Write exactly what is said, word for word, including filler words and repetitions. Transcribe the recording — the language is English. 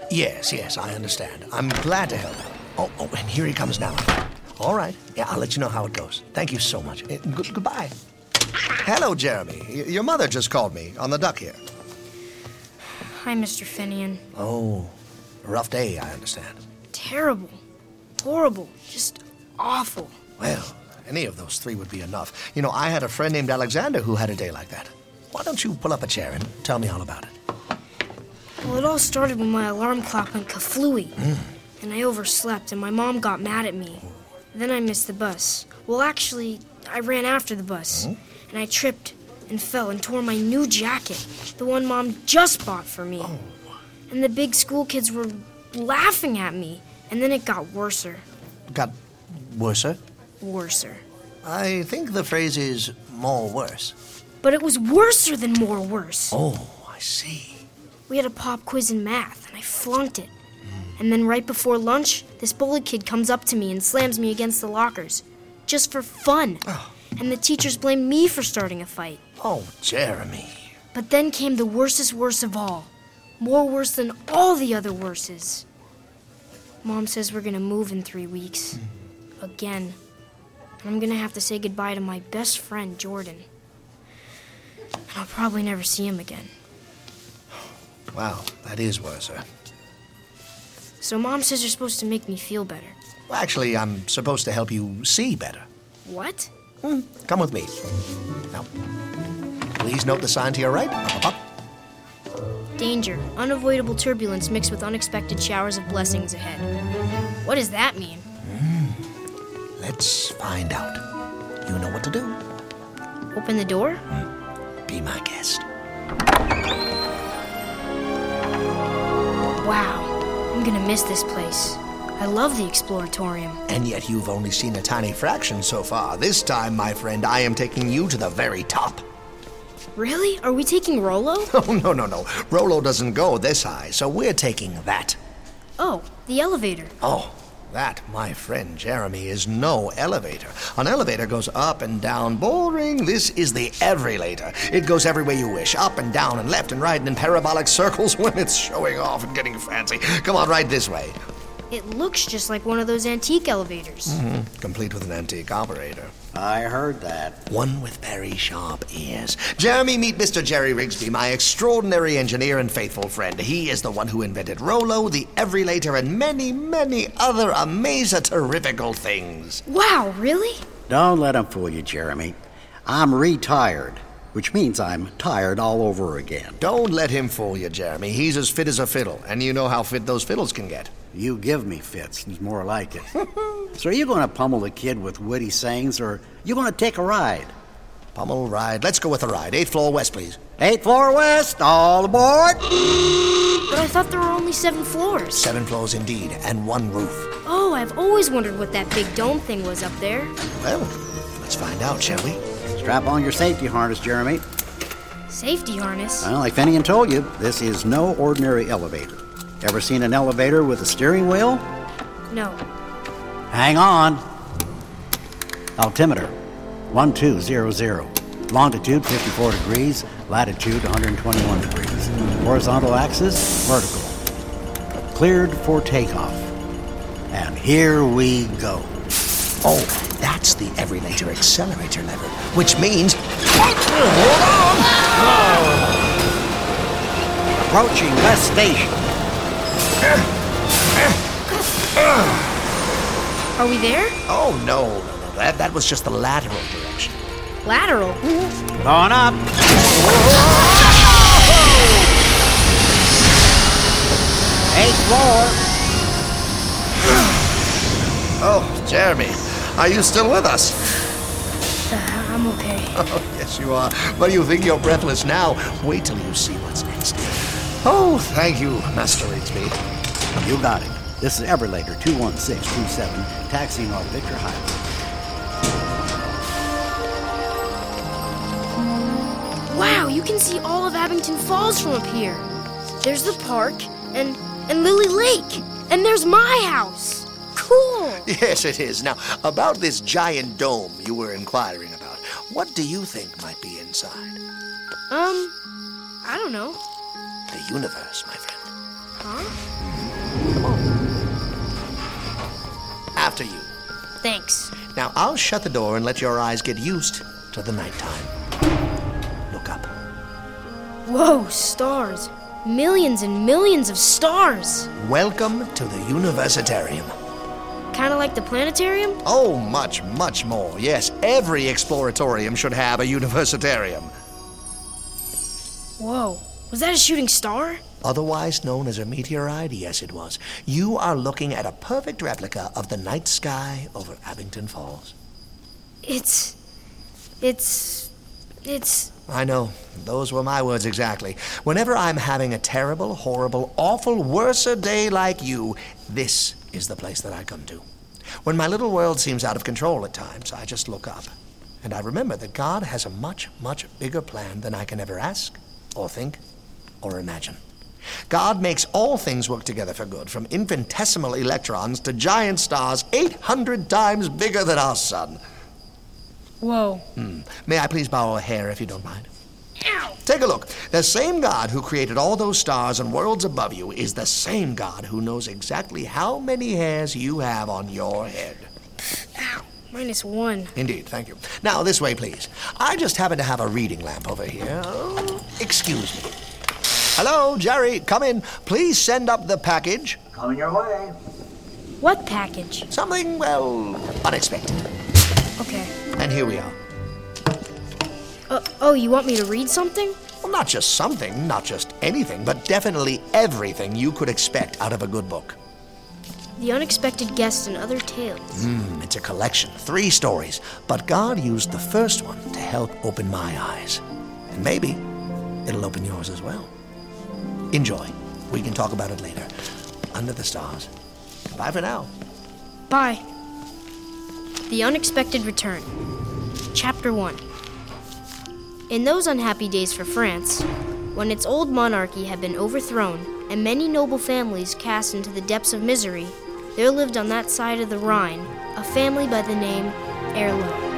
Yes, yes, I understand. I'm glad to help out. Oh, oh, and here he comes now. All right. Yeah, I'll let you know how it goes. Thank you so much. Uh, good- goodbye. Hello, Jeremy. Y- your mother just called me on the duck here. Hi, Mister Finian. Oh, rough day, I understand. Terrible. Horrible. Just awful. Well, any of those three would be enough. You know, I had a friend named Alexander who had a day like that. Why don't you pull up a chair and tell me all about it? Well, it all started when my alarm clock went kaflooey. Mm. And I overslept, and my mom got mad at me. Then I missed the bus. Well, actually, I ran after the bus. Mm. And I tripped and fell and tore my new jacket, the one Mom just bought for me. Oh. And the big school kids were laughing at me. And then it got worser. Got worser? Worser. I think the phrase is more worse. But it was worser than more worse. Oh, I see. We had a pop quiz in math, and I flunked it. And then right before lunch, this bully kid comes up to me and slams me against the lockers. Just for fun. Oh. And the teachers blame me for starting a fight. Oh, Jeremy. But then came the worstest worst of all. More worse than all the other worses. Mom says we're gonna move in three weeks. Mm. Again. And I'm gonna have to say goodbye to my best friend, Jordan. And I'll probably never see him again. Wow, that is worser. So Mom says you're supposed to make me feel better. Well, actually, I'm supposed to help you see better. What? Hmm. Come with me. Now, please note the sign to your right. Up, up, up. Danger. Unavoidable turbulence mixed with unexpected showers of blessings ahead. What does that mean? Mm. Let's find out. You know what to do. Open the door? Mm. Be my guest. Wow. I'm gonna miss this place. I love the Exploratorium. And yet you've only seen a tiny fraction so far. This time, my friend, I am taking you to the very top. Really? Are we taking Rolo? Oh, no, no, no. Rolo doesn't go this high, so we're taking that. Oh, the elevator. Oh, that, my friend Jeremy, is no elevator. An elevator goes up and down. Boring. This is the Everylator. It goes every way you wish, up and down and left and right and in parabolic circles when it's showing off and getting fancy. Come on, right this way. It looks just like one of those antique elevators. Mm-hmm. Complete with an antique operator. I heard that. One with very sharp ears. Jeremy, meet Mister Jerry Rigsby, my extraordinary engineer and faithful friend. He is the one who invented Rolo, the Everylator, and many, many other amaze-a-terrifical things. Wow, really? Don't let him fool you, Jeremy. I'm retired, which means I'm tired all over again. Don't let him fool you, Jeremy. He's as fit as a fiddle, and you know how fit those fiddles can get. You give me fits, it's more like it. So are you going to pummel the kid with witty sayings, or are you going to take a ride? Pummel ride. Let's go with a ride. Eighth floor west, please. Eighth floor west, all aboard! But I thought there were only seven floors. Seven floors indeed, and one roof. Oh, I've always wondered what that big dome thing was up there. Well, let's find out, shall we? Strap on your safety harness, Jeremy. Safety harness? Well, like Finian told you, this is no ordinary elevator. Ever seen an elevator with a steering wheel? No. Hang on. Altimeter, one two zero zero. Longitude, fifty-four degrees. Latitude, one hundred twenty-one degrees. Horizontal axis, vertical. Cleared for takeoff. And here we go. Oh, that's the Everylator accelerator lever, which means... Approaching West Station. Are we there? Oh, no, no, no. That, that was just the lateral direction. Lateral? Going up. Eighth floor. Oh, Jeremy, are you still with us? Uh, I'm okay. Oh, yes, you are. But you think you're breathless now. Wait till you see what's next. Oh, thank you, Master Rigsby. You got it. This is Everlater two one six two seven, taxiing off Victor Highway. Wow, you can see all of Abington Falls from up here. There's the park, and and Lily Lake, and there's my house. Cool. Yes, it is. Now, about this giant dome you were inquiring about, what do you think might be inside? Um, I don't know. The universe, my friend. Huh? Come on. After you. Thanks. Now, I'll shut the door and let your eyes get used to the nighttime. Look up. Whoa, stars. Millions and millions of stars. Welcome to the Universitarium. Kind of like the planetarium? Oh, much, much more. Yes, every exploratorium should have a Universitarium. Whoa, was that a shooting star? Otherwise known as a meteorite, yes it was. You are looking at a perfect replica of the night sky over Abington Falls. It's... it's... it's... I know. Those were my words exactly. Whenever I'm having a terrible, horrible, awful, worser day like you, this is the place that I come to. When my little world seems out of control at times, I just look up. And I remember that God has a much, much bigger plan than I can ever ask, or think, or imagine. God makes all things work together for good, from infinitesimal electrons to giant stars eight hundred times bigger than our sun. Whoa. Hmm. May I please borrow a hair if you don't mind? Ow! Take a look. The same God who created all those stars and worlds above you is the same God who knows exactly how many hairs you have on your head. Ow. Minus one. Indeed, thank you. Now, this way, please. I just happen to have a reading lamp over here. Oh, excuse me. Hello, Jerry, come in. Please send up the package. Coming your way. What package? Something, well, unexpected. Okay. And here we are. Uh, oh, you want me to read something? Well, not just something, not just anything, but definitely everything you could expect out of a good book. The Unexpected Guest and Other Tales. Hmm, it's a collection, three stories. But God used the first one to help open my eyes. And maybe it'll open yours as well. Enjoy. We can talk about it later. Under the stars. Bye for now. Bye. The Unexpected Return. Chapter one. In those unhappy days for France, when its old monarchy had been overthrown and many noble families cast into the depths of misery, there lived on that side of the Rhine a family by the name Erlo.